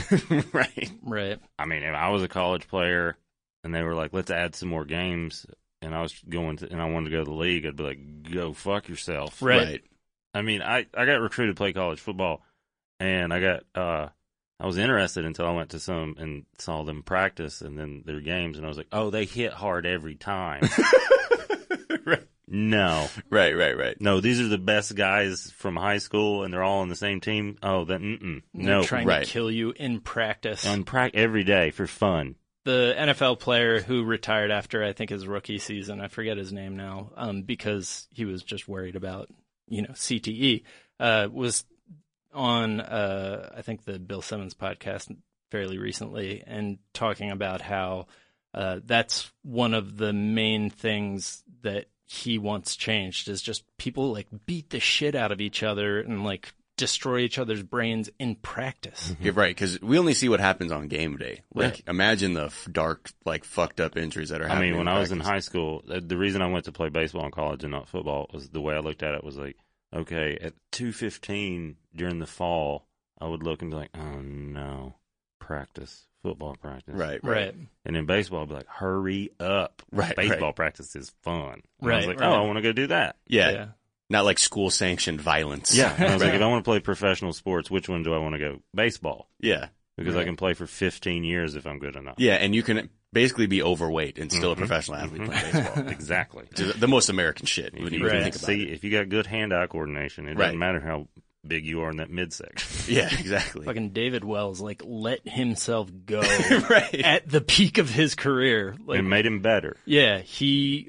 Right. I mean, if I was a college player and they were like, "Let's add some more games," and I wanted to go to the league, I'd be like, "Go fuck yourself." Right. I mean, I got recruited to play college football, and I was interested until I went to some and saw them practice and then their games, and I was like, "Oh, they hit hard every time." Right. No. Right. No, these are the best guys from high school, and they're all on the same team. Oh, then no. They're trying to kill you in practice. Every day for fun. The NFL player who retired after, I think, his rookie season, I forget his name now, because he was just worried about, CTE, was on, I think, the Bill Simmons podcast fairly recently, and talking about how that's one of the main things that he wants changed, is just people like beat the shit out of each other and like destroy each other's brains in practice. You're right, because we only see what happens on game day. Like, imagine the dark, like, fucked up injuries that are happening. I mean, when I was in high school, the reason I went to play baseball in college and not football was the way I looked at it was like, okay, at 2:15 during the fall, I would look and be like, oh no, football practice. Right. And in baseball, I'd be like, hurry up. Baseball practice is fun. And I was like, right. I want to go do that. Yeah. Not like school-sanctioned violence. Yeah. And I was like, if I want to play professional sports, which one do I want to go? Baseball. Yeah. Because I can play for 15 years if I'm good enough. Yeah, and you can basically be overweight and still a professional athlete playing baseball. Exactly. The most American shit when you really think about it. If you got good hand-eye coordination, it doesn't matter how big you are in that midsection. Yeah, exactly. Fucking David Wells, like, let himself go right. at the peak of his career. Like, it made him better. Yeah, he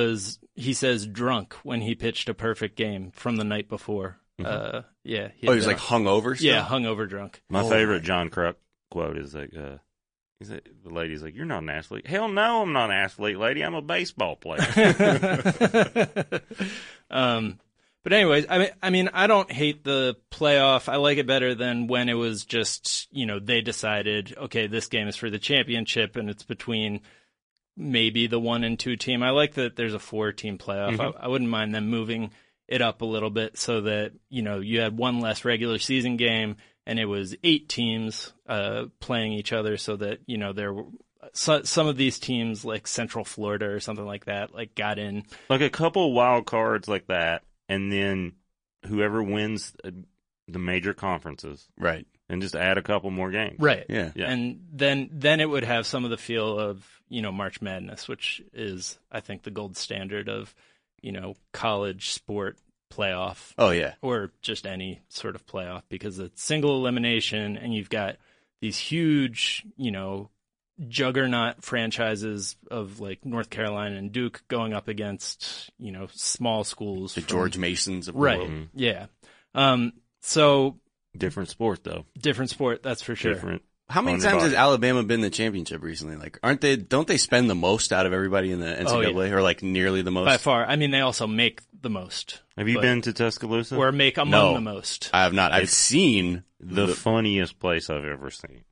says drunk when he pitched a perfect game from the night before. He was like hungover still? Yeah, hungover drunk. My favorite John Kruk quote is like, the lady's like, "You're not an athlete." Hell no, I'm not an athlete, lady. I'm a baseball player. But anyways, I mean, I don't hate the playoff. I like it better than when it was just, they decided, okay, this game is for the championship and it's between maybe the 1 and 2 team. I like that there's a 4-team playoff. I wouldn't mind them moving it up a little bit so that, you had one less regular season game and it was 8 teams playing each other so that, there were some of these teams like Central Florida or something like that, like got in. Like a couple wild cards like that, and then whoever wins the major conferences. Right. And just add a couple more games. Right. Yeah. And then it would have some of the feel of, March Madness, which is, I think, the gold standard of, college sport playoff. Oh, yeah. Or just any sort of playoff, because it's single elimination and you've got these huge, juggernaut franchises of like North Carolina and Duke going up against, small schools. The George Masons of the right. world. Yeah. So different sport though. Different sport, that's for sure. Different. How many times has Alabama been in the championship recently? Like, don't they spend the most out of everybody in the NCAA or like nearly the most? By far. I mean, they also make the most. Have you been to Tuscaloosa? Or make among the most. I have not. I've seen the funniest place I've ever seen.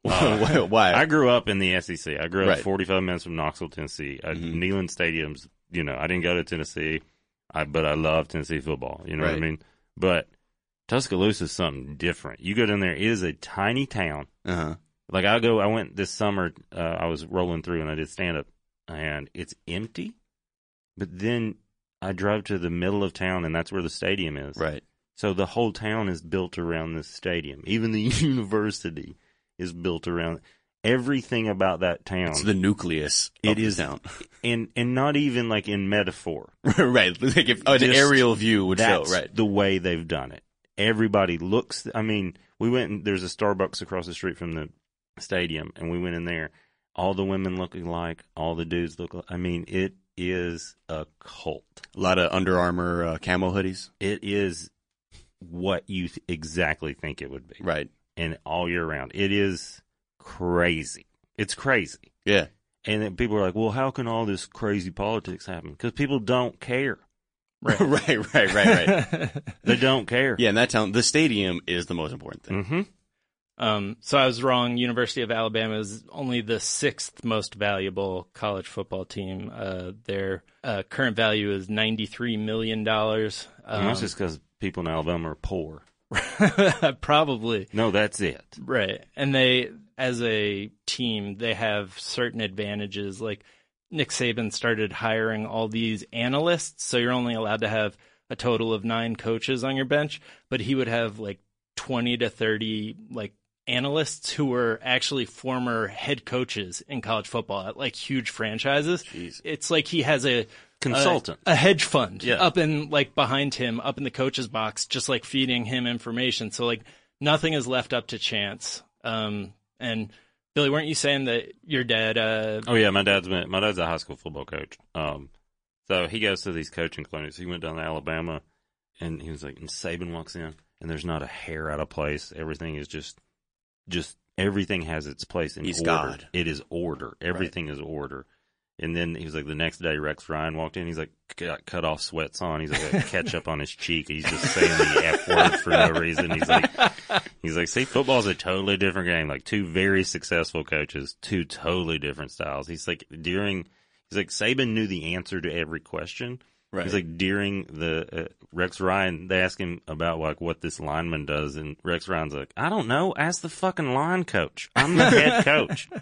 Why? I grew up in the SEC. I grew up Right. 45 minutes from Knoxville, Tennessee. Neyland Stadium's, I didn't go to Tennessee, but I love Tennessee football. You know what I Right. mean? But Tuscaloosa is something different. You go down there, it is a tiny town. Uh-huh. Like I went this summer, I was rolling through and I did stand up and it's empty. But then I drove to the middle of town and that's where the stadium is. Right. So the whole town is built around this stadium. Even the university is built around everything about that town. It's the nucleus. It is the town. And not even like in metaphor. Right. Like if an Just aerial view would show. That's Right. the way they've done it. Everybody looks, I mean, we went and there's a Starbucks across the street from the stadium and we went in there. All the women look alike, all the dudes look alike. I mean, it is a cult. A lot of Under Armour camo hoodies. It is what you exactly think it would be. Right. And all year round. It is crazy. It's crazy. Yeah. And then people are like, well, how can all this crazy politics happen? Because people don't care. Right. right. They don't care. Yeah, in that town, the stadium is the most important thing. Mm-hmm. So I was wrong. University of Alabama is only the 6th most valuable college football team. Their current value is $93 million. And that's just because people in Alabama are poor. Probably. No, that's it. Right. And they, as a team, they have certain advantages. Like Nick Saban started hiring all these analysts, so you're only allowed to have a total of 9 coaches on your bench, but he would have like 20 to 30 like analysts who were actually former head coaches in college football at like huge franchises. Jeez. It's like he has a Consultant. a hedge fund Yeah. up in like behind him, up in the coach's box, just like feeding him information. So like nothing is left up to chance. And Billy, weren't you saying that your dad? Oh yeah, my dad's a high school football coach. So he goes to these coaching clinics. He went down to Alabama, and he was like, and Saban walks in, and there's not a hair out of place. Everything is just everything has its place in He's order. God. It is order. Everything is order. And then he was like, the next day, Rex Ryan walked in. He's like, got cut off sweats on. He's like, got ketchup on his cheek. He's just saying the F word for no reason. He's like, see, football's a totally different game. Like 2 very successful coaches, 2 totally different styles. He's like, Saban knew the answer to every question. Right. He's like, during the Rex Ryan, they ask him about like what this lineman does, and Rex Ryan's like, I don't know. Ask the fucking line coach. I'm the head coach.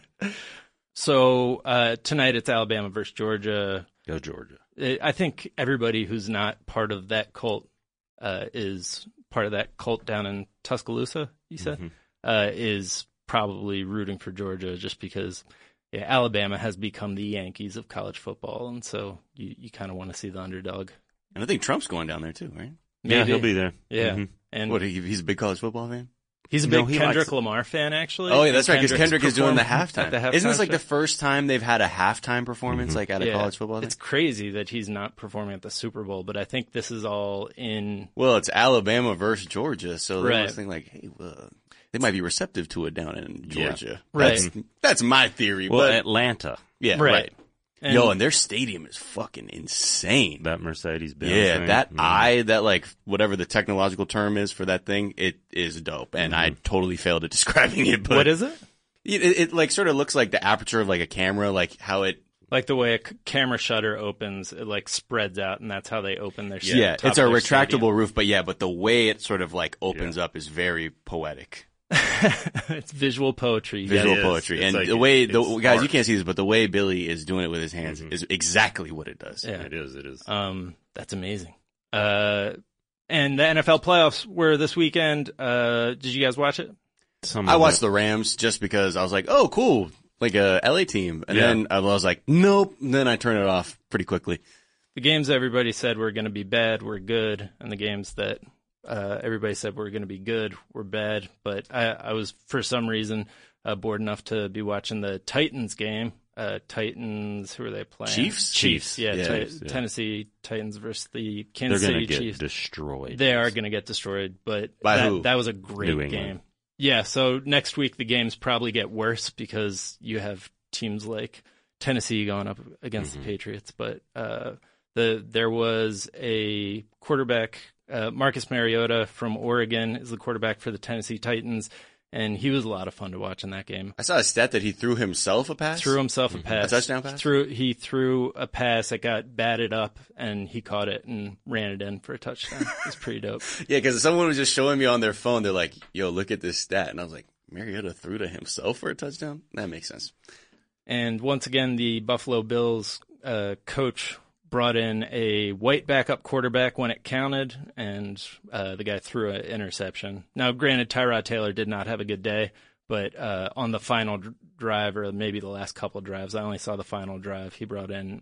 So tonight it's Alabama versus Georgia. Go Georgia. I think everybody who's not part of that cult is part of that cult down in Tuscaloosa, you said, is probably rooting for Georgia just because Alabama has become the Yankees of college football, and so you kind of want to see the underdog. And I think Trump's going down there too, right? Maybe. Yeah, he'll be there. Yeah. Mm-hmm. And What, he's a big college football fan? he's a No, big he Kendrick likes- Lamar fan, actually. Oh, yeah, that's right, because Kendrick's Kendrick is doing the performed halftime. at the halftime Isn't this like show. the first time they've had a halftime performance like at a college football thing? It's crazy that he's not performing at the Super Bowl, but I think this is all in. Well, it's Alabama versus Georgia, so they Right. must think like, hey, well, they might be receptive to it down in Georgia. Right. That's my theory. Well, but Atlanta. yeah, Right. right. And their stadium is fucking insane. That Mercedes-Benz Yeah, thing. that like, whatever the technological term is for that thing, it is dope. And I totally failed at describing it, but. What is it? It like sort of looks like the aperture of like a camera, like how it. Like the way a camera shutter opens, it like spreads out, and that's how they open their Yeah, top it's a of their retractable stadium. roof, but the way it sort of like opens up is very poetic. It's visual poetry. Visual is. poetry. It's And like the way, it's guys, art. you can't see this, but the way Billy is doing it with his hands is exactly what it does. Yeah. It is. That's amazing. And the NFL playoffs were this weekend. Did you guys watch it? I watched the Rams just because I was like, oh, cool. Like a LA team. And then I was like, nope. And then I turned it off pretty quickly. The games everybody said were going to be bad were good, and the games that everybody said were going to be good were bad. But I was, for some reason, bored enough to be watching the Titans game. Titans, who are they playing? Chiefs. Yeah, Yeah. Tennessee Titans versus the Kansas They're City going to Chiefs. get destroyed. They are going to get destroyed, but By who? that was a great New England. game. Yeah, so next week the games probably get worse because you have teams like Tennessee going up against the Patriots. But there was a quarterback, Marcus Mariota from Oregon is the quarterback for the Tennessee Titans, and he was a lot of fun to watch in that game. I saw a stat that he threw himself a pass. Threw himself a pass. A touchdown pass? He threw a pass that got batted up, and he caught it and ran it in for a touchdown. It was pretty dope. Yeah, because someone was just showing me on their phone. They're like, yo, look at this stat. And I was like, Mariota threw to himself for a touchdown? That makes sense. And once again, the Buffalo Bills coach brought in a white backup quarterback when it counted, and the guy threw an interception. Now, granted, Tyrod Taylor did not have a good day, but on the final drive, or maybe the last couple of drives, I only saw the final drive, he brought in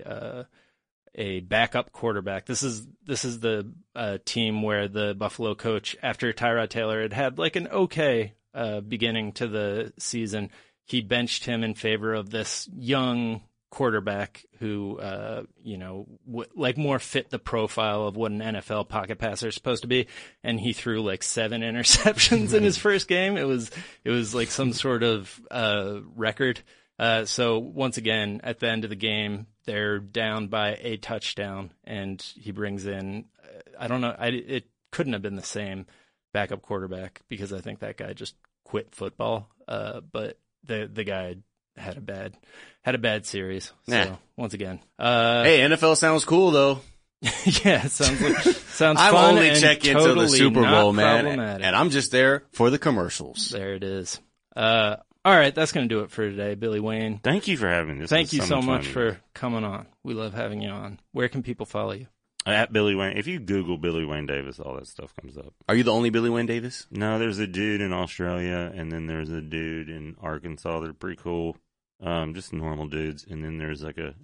a backup quarterback. This is the team where the Buffalo coach, after Tyrod Taylor had like an okay beginning to the season, he benched him in favor of this young quarterback who, like more fit the profile of what an NFL pocket passer is supposed to be. And he threw like 7 interceptions in his first game. It was like some sort of, record. So once again, at the end of the game, they're down by a touchdown, and he brings in, I don't know, it couldn't have been the same backup quarterback because I think that guy just quit football. But the guy had a bad series. Nah. So once again, Hey, NFL sounds cool though. yeah, it sounds I'm fun only and checking totally to the Super not Bowl, man. problematic. And I'm just there for the commercials. There it is. All right, that's going to do it for today, Billy Wayne. Thank you for having this. Thank This you is so much much fun. for coming on. We love having you on. Where can people follow you? At Billy Wayne. If you Google Billy Wayne Davis, all that stuff comes up. Are you the only Billy Wayne Davis? No, there's a dude in Australia, and then there's a dude in Arkansas. They're pretty cool. Just normal dudes. And then there's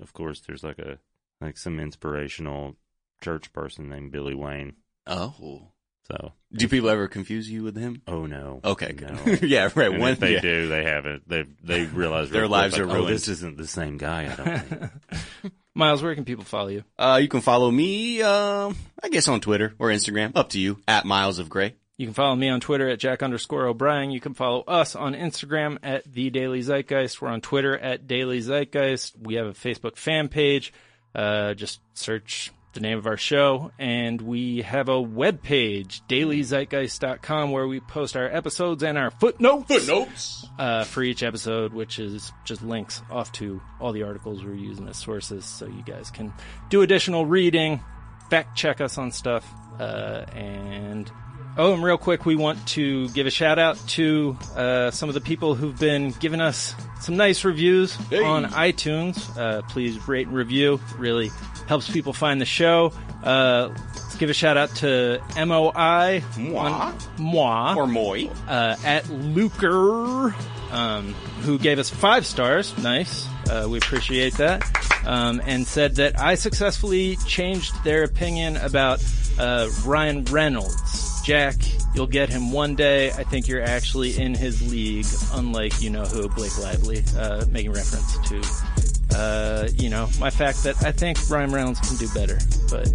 some inspirational church person named Billy Wayne. Oh. So, Do people ever confuse you with him? oh no. Okay, No. good. Yeah, right. And When if they yeah. do, they haven't. They realize Their real quick, lives are Oh, ruined. this isn't the same guy. I don't think. Miles, where can people follow you? You can follow me, I guess on Twitter or Instagram. Up to you. At Miles of Gray. You can follow me on Twitter at Jack_O'Brien. You can follow us on Instagram at The Daily Zeitgeist. We're on Twitter at Daily Zeitgeist. We have a Facebook fan page. Just search the name of our show. And we have a webpage, dailyzeitgeist.com, where we post our episodes and our footnotes. For each episode, which is just links off to all the articles we're using as sources, so you guys can do additional reading, fact check us on stuff, and real quick, we want to give a shout out to some of the people who've been giving us some nice reviews on iTunes. Please rate and review. It really helps people find the show. Let's give a shout out to MOI. Moi. Or Moy. At Luker, who gave us 5 stars. Nice. We appreciate that. And said that I successfully changed their opinion about Ryan Reynolds. Jack, you'll get him one day. I think you're actually in his league, unlike you-know-who, Blake Lively, making reference to my fact that I think Ryan Reynolds can do better. But,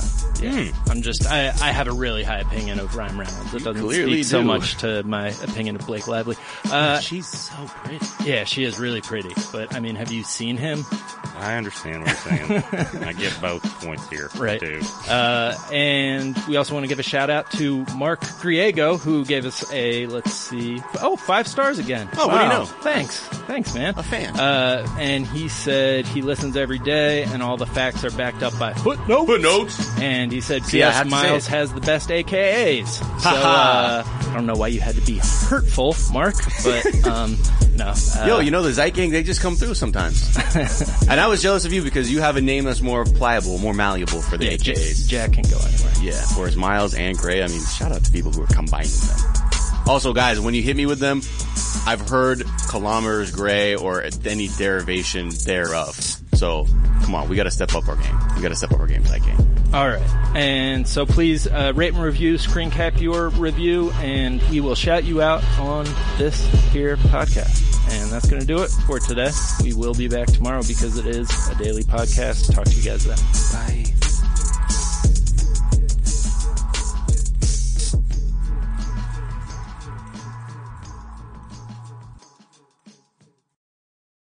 I have a really high opinion of Ryan Reynolds. It doesn't speak so much to my opinion of Blake Lively. She's so pretty. Yeah, she is really pretty. But, I mean, have you seen him? I understand what you're saying. I get both points here. Right. Too. And we also want to give a shout out to Mark Griego, who gave us 5 stars again. Oh, wow. What do you know? Thanks, man. A fan. And he said he listens every day and all the facts are backed up by footnotes. And he said P.S. Miles has the best AKAs. So, I don't know why you had to be hurtful, Mark, but, no. The Zeit Gang, they just come through sometimes. And I was jealous of you because you have a name that's more pliable, more malleable for the AKAs. Jack can go anywhere. Yeah, whereas Miles and Gray, I mean, shout out to people who are combining them. Also, guys, when you hit me with them, I've heard kilometers gray or any derivation thereof. So, come on, we gotta step up our game. Zeit Gang. Alright, and so please, rate and review, screen cap your review, and we will shout you out on this here podcast. And that's gonna do it for today. We will be back tomorrow because it is a daily podcast. Talk to you guys then. Bye.